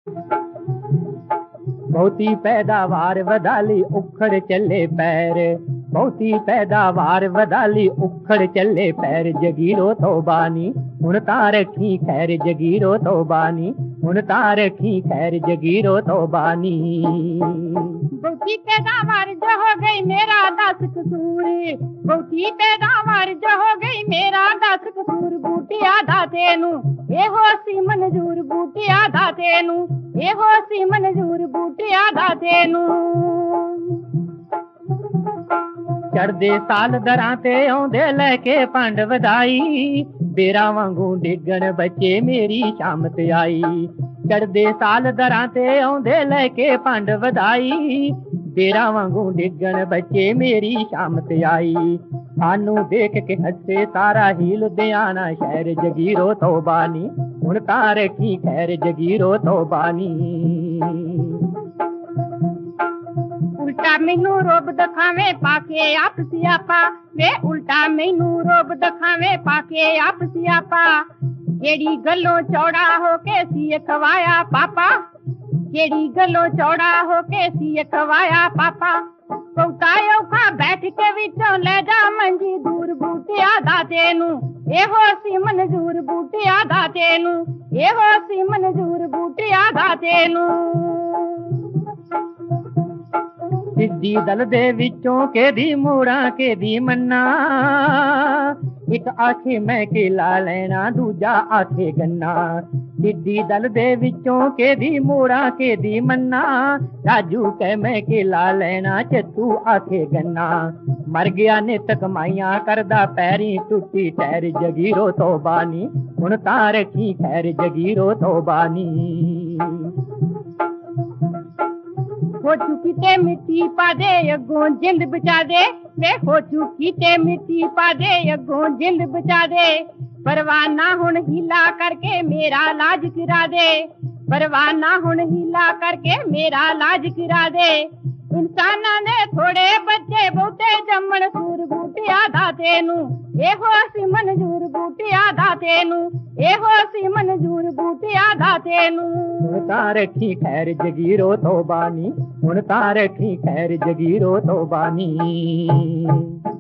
ਬਹੁਤੀ ਪੈਦਾਵਾਰ ਵਧਾਲੀ ਉਖੜ ਚੱਲੇ ਪੈਰ, ਬਹੁਤੀ ਪੈਦਾਵਾਰ ਵਧਾਲੀ ਉਖੜ ਚੱਲੇ ਪੈਰ। ਜਗੀਰੋ ਤੋਬਾ ਨੀ ਹੁਣ ਤਾਂ ਰੱਖੀ ਖੈਰ, ਜਗੀਰੋ ਤੋਬਾ ਨੀ ਹੁਣ ਤਾਂ ਰੱਖੀ ਖੈਰ, ਜਗੀਰੋ ਤੋਬਾ ਨੀ। ਬਹੁਤੀ ਪੈਦਾਵਾਰ ਜੋ ਹੋ ਗਈ ਮੇਰਾ ਦਸ ਕਸੂਰ, ਬਹੁਤੀ ਪੈਦਾਵਾਰ ਜੋ ਹੋ ਗਈ ਮੇਰਾ ਦਸ ਕਸੂਰ। ਬੂਟਿਆ ਦਾ ਤੈਨੂੰ ਇਹੋ ਸੀ ਮਨਜ਼ੂਰ, ਬੂਟਿਆ ਦਾ ਤੈਨੂੰ ਇਹੋ ਸੀ ਮਨਜ਼ੂਰ, ਬੂਟਿਆ ਦਾ ਤੈਨੂੰ। ਚੜਦੇ ਸਾਲ ਦਰਾਂ ਤੇ ਆਉਂਦੇ ਲੈ ਕੇ ਪੰਡ ਵਧਾਈ, ਬੇਰਾਂ ਵਾਂਗੂ ਡਿੱਗਣ ਬੱਚੇ ਮੇਰੀ ਸ਼ਾਮਤ ਆਈ। ਚੜਦੇ ਸਾਲ ਦਰਾਂ ਤੇ ਆਉਂਦੇ ਲੈ ਕੇ ਪੰਡ ਵਧਾਈ, ਬੇਰਾਂ ਵਾਂਗੂ ਡਿੱਗਣ ਬੱਚੇ ਮੇਰੀ ਸ਼ਾਮਤ ਆਈ। ਸਾਨੂੰ ਦੇਖ ਕੇ ਹੱਸੇ ਸਾਰਾ ਹੀ ਲੁਧਿਆਣਾ ਸ਼ਹਿਰ, ਜਗੀਰੋ ਤੋਬਾ ਨੀ ਹੁਣ ਤਾਂ ਰੱਖੀ ਖੈਰ, ਜਗੀਰੋ ਤੋਬਾ ਨੀ। ਉਲਟਾ ਮੈਨੂੰ ਰੋਬ ਦਿਖਾਵੇ ਪਾ ਕੇ ਆਪ ਸਿਆਪਾ, ਵੇ ਉਲਟਾ ਮੈਨੂੰ ਰੋਬ ਦਿਖਾਵੇ ਪਾ ਕੇ ਆਪ ਸਿਆਪਾ। ਕਿਹੜੀ ਗੱਲੋਂ ਚੌੜਾ ਹੋ ਕੇ ਸੀ ਖਵਾਇਆ ਪਾਪਾ, ਕਿਹੜੀ ਗੱਲੋਂ ਚੌੜਾ ਹੋ ਕੇ ਸੀ ਖਵਾਇਆ ਪਾਪਾ। ਬਹੁਤਾ ਔਖਾ ਬੈਠ ਕੇ ਵਿੱਚੋਂ ਲੈ ਜਾ ਮੰਜੀ ਦੂਰ, ਬੂਟਿਆ ਦਾ ਤੈਨੂੰ ਇਹੋ ਸੀ ਮਨਜ਼ੂਰ, ਬੂਟਿਆ ਦਾ ਤੈਨੂੰ ਇਹੋ ਸੀ ਮਨਜ਼ੂਰ, ਬੂਟਿਆ ਦਾ ਤੈਨੂੰ। ਸਿੱਧੀ ਦਲ ਦੇ ਵਿੱਚੋਂ ਕਿਹਦੀ ਮੋੜਾਂ ਕਿਹਦੀ ਮੰਨਾ, ਇੱਕ ਆਖੇ ਮੈਂ ਕੇਲਾ ਲੈਣਾ ਦੂਜਾ ਆਖੇ ਗੰਨਾ। ਸਿੱਧੀ ਦਲ ਦੇ ਵਿੱਚੋਂ ਕਿਹਦੀ ਮੋੜਾਂ ਕਿਹਦੀ ਮੰਨਾ, ਰਾਜੂ ਕਹਿ ਮੈਂ ਕੇਲਾ ਲੈਣਾ ਚੱਤੂ ਆਖੇ ਗੰਨਾ। ਮਰ ਗਿਆ ਨਿਤ ਕਮਾਈਆਂ ਕਰਦਾ ਪੈਰੀ ਟੁੱਟੀ ਟਹਿਰ, ਜਗੀਰੋ ਤੋਬਾ ਨੀ ਹੁਣ ਤਾਂ ਰੱਖੀ ਖੈਰ, ਜਗੀਰੋ ਤੋਬਾ ਨੀ। ਹੋ ਚੁੱਕੀ ਤੇ ਮਿੱਟੀ ਪਾ ਦੇ ਅੱਗੋਂ ਜਿੰਦ ਬਚਾ ਦੇ, ਵੇ ਹੋ ਚੁੱਕੀ ਤੇ ਮਿੱਟੀ ਪਾ ਦੇ ਅੱਗੋਂ ਜਿੰਦ ਬਚਾ ਦੇ। ਪਰਵਾਨਾ ਹੁਣ ਹੀਲਾ ਕਰਕੇ ਮੇਰਾ ਇਲਾਜ ਕਰਾ ਦੇ, ਪਰਵਾਨਾ ਹੁਣ ਹੀਲਾ ਕਰਕੇ ਮੇਰਾ ਇਲਾਜ ਕਰਾ ਦੇ। ਇਨਸਾਨਾਂ ਦੇ ਥੋੜੇ ਬੱਚੇ ਬਹੁਤੇ ਜੰਮਣ ਸੂਰ, ਬੂਟਿਆ ਦਾ ਤੈਨੂੰ ਇਹੋ ਸੀ ਮਨਜ਼ੂਰ, ਬੂਟਿਆ ਦਾ ਤੈਨੂੰ ਇਹੋ ਸੀ ਮਨਜ਼ੂਰ, ਬੂਟਿਆ ਦਾ ਤੈਨੂੰ। ਹੁਣ ਤਾਂ ਰੱਖੀ ਖੈਰ, ਜਗੀਰੋ ਤੋਬਾ ਨੀ ਹੁਣ ਤਾਂ ਰੱਖੀ ਖੈਰ, ਜਗੀਰੋ ਤੋਬਾ ਨੀ।